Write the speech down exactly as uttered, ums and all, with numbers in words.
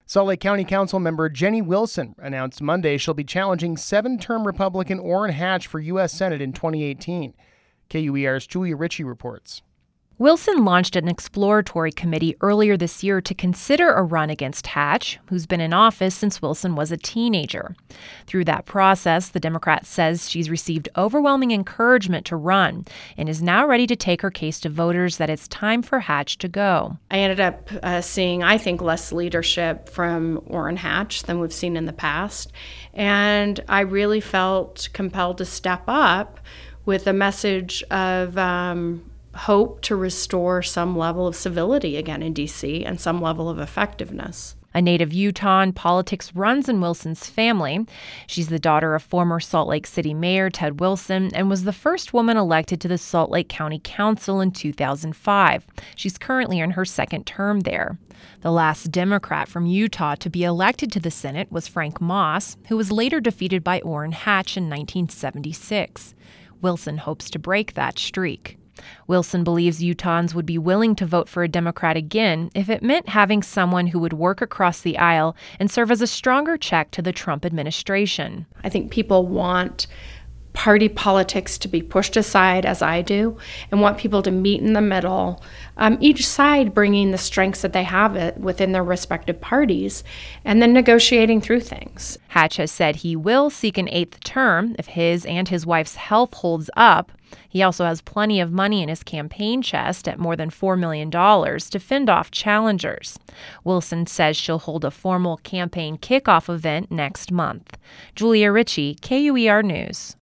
Salt Lake County Council member Jenny Wilson announced Monday she'll be challenging seven-term Republican Orrin Hatch for U S Senate in twenty eighteen. K U E R's Julia Ritchie reports. Wilson launched an exploratory committee earlier this year to consider a run against Hatch, who's been in office since Wilson was a teenager. Through that process, the Democrat says she's received overwhelming encouragement to run and is now ready to take her case to voters that it's time for Hatch to go. I ended up uh, seeing, I think, less leadership from Orrin Hatch than we've seen in the past, and I really felt compelled to step up with a message of um, hope to restore some level of civility again in D C and some level of effectiveness. A native Utahn, politics runs in Wilson's family. She's the daughter of former Salt Lake City Mayor Ted Wilson and was the first woman elected to the Salt Lake County Council in two thousand five. She's currently in her second term there. The last Democrat from Utah to be elected to the Senate was Frank Moss, who was later defeated by Orrin Hatch in nineteen seventy-six. Wilson hopes to break that streak. Wilson believes Utahns would be willing to vote for a Democrat again if it meant having someone who would work across the aisle and serve as a stronger check to the Trump administration. I think people want party politics to be pushed aside, as I do, and want people to meet in the middle, um, each side bringing the strengths that they have it within their respective parties, and then negotiating through things. Hatch has said he will seek an eighth term if his and his wife's health holds up. He also has plenty of money in his campaign chest at more than four million dollars to fend off challengers. Wilson says she'll hold a formal campaign kickoff event next month. Julia Ritchie, K U E R News.